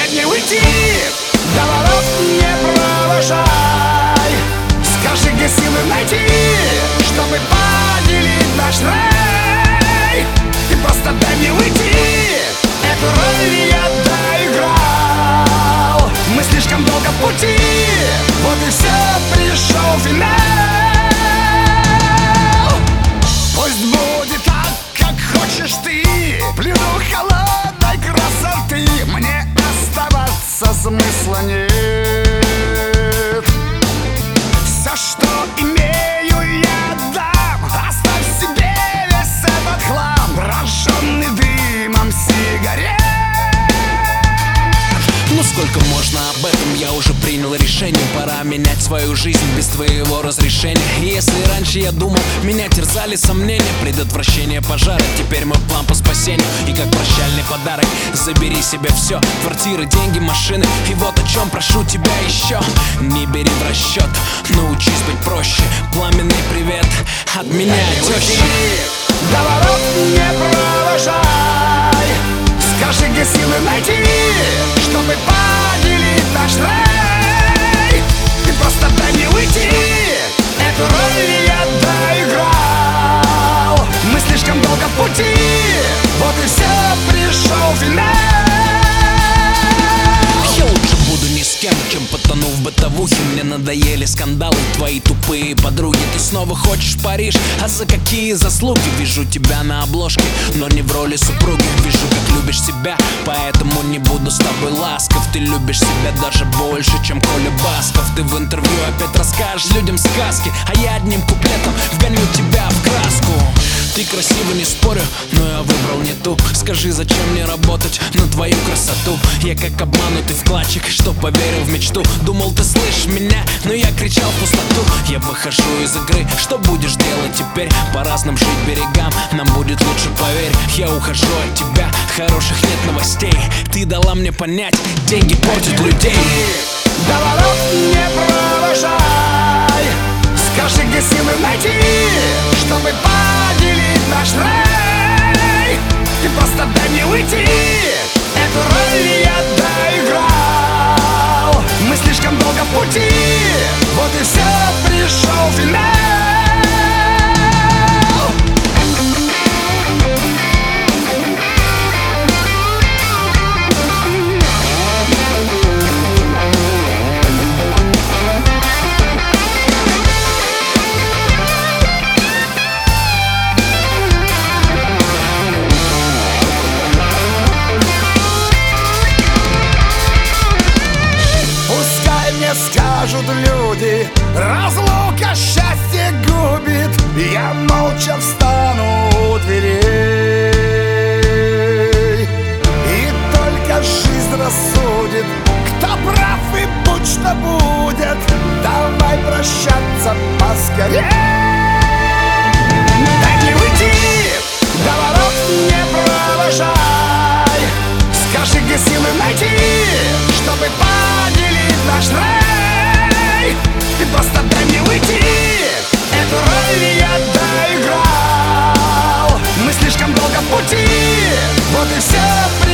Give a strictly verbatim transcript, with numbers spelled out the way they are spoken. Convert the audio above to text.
дать мне уйти, до ворот не провожай. Скажи, где силы найти, чтобы поделить наш рай. Ты просто дай мне уйти, эту роль я доиграл. Мы слишком долго в пути, вот и все, пришел финал. Пусть будет так, как хочешь ты, плюну холодной красоты. Мне оставаться смысла нет. Все, что имею, я дам. Оставь себе весь этот хлам, прожженный дымом сигарет. Ну сколько можно об этом, я уже принял решение. Пора менять свою жизнь без твоего разрешения. И если раньше я думал, меня терзали сомнения, предотвращение пожара, теперь мой план по спасению. И как прощальный подарок забери себе все: квартиры, деньги, машины. И вот о чем прошу тебя еще: не бери в расчет, научись быть проще. Пламенный привет от меня, теща. До ворот не провожай. Скажи, где силы найти, чтобы поделить наш рай. Ты просто дай мне уйти, эту роль я доиграл. Мы слишком долго в пути, вот и все, пришел финал. Я лучше буду ни с кем, чем потону в бытовухе. Мне надоели скандалы, твои тупые подруги. Ты снова хочешь в Париж, а за какие заслуги? Вижу тебя на обложке, но не в роли супруги. Вижу, как любишь себя, поэтому не буду с тобой ласков. Ты любишь себя даже больше, чем Коля Басков. Ты в интервью опять расскажешь людям сказки, а я одним куплетом вгоню тебя в краску. Ты красива, не спорю, но я выбрал не ту. Скажи, зачем мне работать на твою красоту? Я как обманутый вкладчик, что поверил в мечту. Думал, ты слышишь меня, но я кричал в пустоту. Я выхожу из игры, что будешь делать теперь? По разным жить берегам, нам будет лучше, поверь. Я ухожу от тебя, хороших нет новостей. Ты дала мне понять, деньги портят людей. До ворот не провожай. Скажи, где силы найти, чтобы поделить наш рай. Ты просто дай мне уйти, эту роль я доиграл. Мы слишком долго в пути, вот и все, пришел финал. Скажут люди, разлука счастье губит. Я молча встану у дверей, и только жизнь рассудит, кто прав и будь что будет. Давай прощаться поскорей. Дай мне уйти, до ворот не провожай. Скажи, где силы найти, чтобы поделить наш рай. Ты просто дай мне уйти, эту роль я доиграл. Мы слишком долго в пути, вот и все.